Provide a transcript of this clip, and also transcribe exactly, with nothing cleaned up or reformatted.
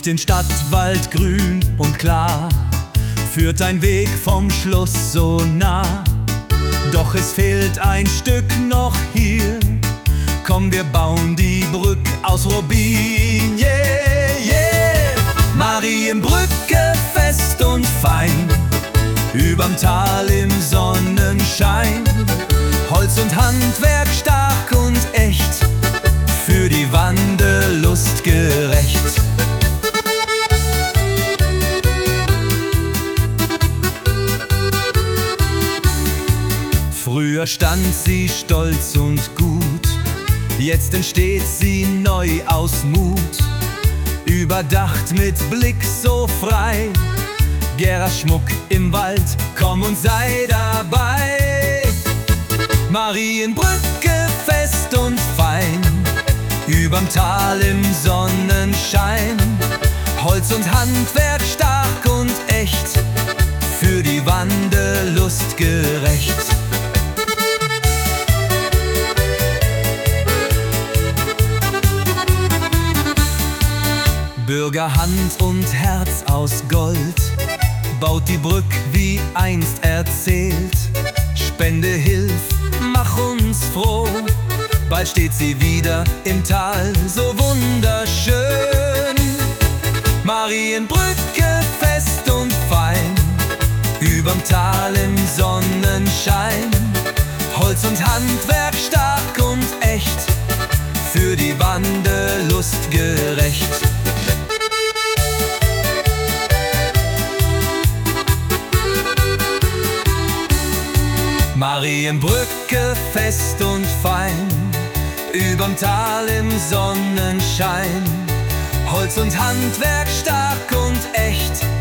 Durch den Stadtwald grün und klar führt ein Weg vom Schloss so nah. Doch es fehlt ein Stück noch hier. Komm, wir bauen die Brücke aus Rubin, yeah, yeah. Marienbrücke fest und fein, überm Tal im Sonnenschein. Holz und Handwerk stark und echt, für die Wanderlust gerecht. Früher stand sie stolz und gut, jetzt entsteht sie neu aus Mut. Überdacht mit Blick so frei, Gera-Schmuck im Wald, komm und sei dabei. Marienbrücke fest und fein, überm Tal im Sonnenschein. Holz und Handwerk stark und echt, für die Wanderlust gerecht. Bürgerhand und Herz aus Gold baut die Brücke wie einst erzählt. Spende, hilf, mach uns froh, bald steht sie wieder im Tal, so wunderschön. Marienbrücke fest und fein, überm Tal im Sonnenschein. Holz und Handwerk stark und echt, für die Wanderlust gerecht. Marienbrücke fest und fein, überm Tal im Sonnenschein. Holz und Handwerk stark und echt,